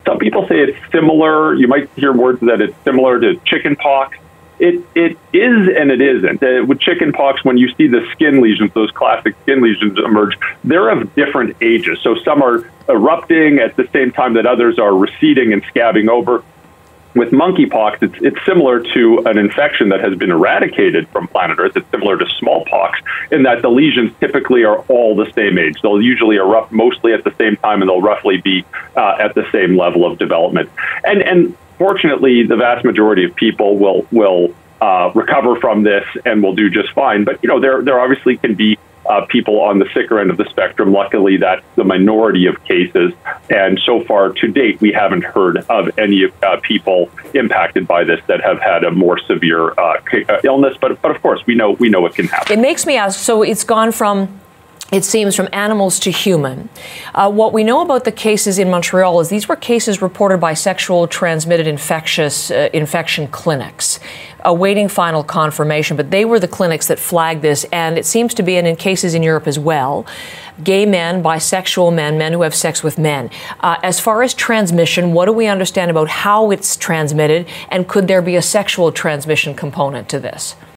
Some people say it's similar. You might hear words that it's similar to chickenpox. It is and it isn't. With chickenpox, when you see the skin lesions, those classic skin lesions emerge, they're of different ages. So some are erupting at the same time that others are receding and scabbing over. With monkeypox, it's similar to an infection that has been eradicated from planet Earth. It's similar to smallpox in that the lesions typically are all the same age. They'll usually erupt mostly at the same time, and they'll roughly be at the same level of development. And fortunately, the vast majority of people will recover from this and will do just fine. But there obviously can be people on the sicker end of the spectrum. Luckily, that's the minority of cases. And so far, to date, we haven't heard of any people impacted by this that have had a more severe illness. But of course, we know it can happen. It makes me ask, so it's gone from, it seems, from animals to human. What we know about the cases in Montreal is these were cases reported by sexual transmitted infection clinics, awaiting final confirmation. But they were the clinics that flagged this, and it seems to be, and in cases in Europe as well, gay men, bisexual men, men who have sex with men. As far as transmission, what do we understand about how it's transmitted, and could there be a sexual transmission component to this?